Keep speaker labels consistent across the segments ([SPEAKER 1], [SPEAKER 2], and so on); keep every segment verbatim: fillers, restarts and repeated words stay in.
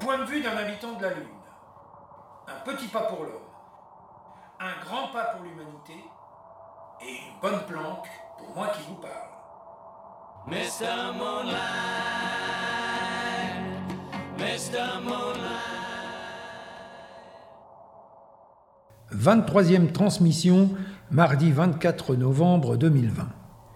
[SPEAKER 1] point de vue d'un habitant de la Lune. Un petit pas pour l'homme, un grand pas pour l'humanité, et une bonne planque pour moi qui vous parle.
[SPEAKER 2] mister Moonlight, mister Moonlight.
[SPEAKER 3] vingt-troisième transmission, mardi vingt-quatre novembre deux mille vingt.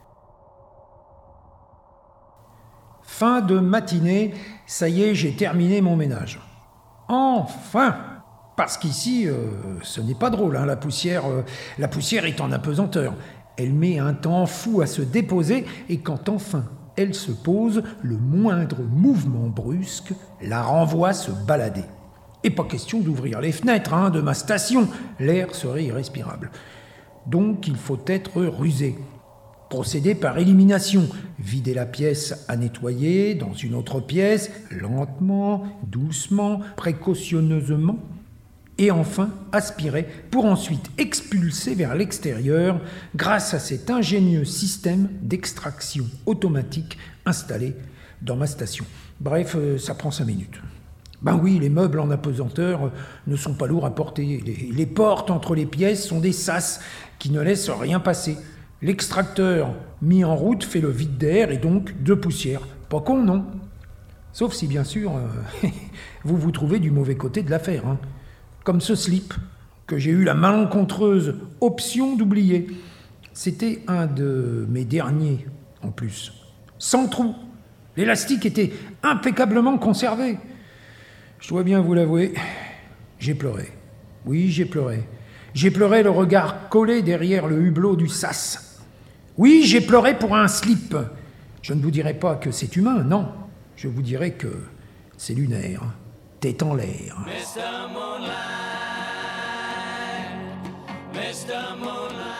[SPEAKER 3] Fin de matinée, ça y est, j'ai terminé mon ménage. Enfin! Parce qu'ici, euh, ce n'est pas drôle, hein, la poussière, euh, la poussière est en apesanteur. Elle met un temps fou à se déposer et quand enfin elle se pose, le moindre mouvement brusque la renvoie se balader. Et pas question d'ouvrir les fenêtres hein, de ma station, l'air serait irrespirable. Donc il faut être rusé. Procéder par élimination, vider la pièce à nettoyer dans une autre pièce, lentement, doucement, précautionneusement, et enfin aspirer pour ensuite expulser vers l'extérieur grâce à cet ingénieux système d'extraction automatique installé dans ma station. Bref, ça prend cinq minutes. Ben oui, les meubles en apesanteur ne sont pas lourds à porter. Les, les portes entre les pièces sont des sas qui ne laissent rien passer. L'extracteur mis en route fait le vide d'air et donc de poussière. Pas con, non? Sauf si, bien sûr, euh, vous vous trouvez du mauvais côté de l'affaire. Hein. Comme ce slip que j'ai eu la malencontreuse option d'oublier. C'était un de mes derniers, en plus. Sans trou. L'élastique était impeccablement conservé. Je dois bien vous l'avouer, j'ai pleuré. Oui, j'ai pleuré. J'ai pleuré le regard collé derrière le hublot du sas. Oui, j'ai pleuré pour un slip. Je ne vous dirai pas que c'est humain, non. Je vous dirai que c'est lunaire, tête en l'air.
[SPEAKER 2] mister Moonlight, mister Moonlight.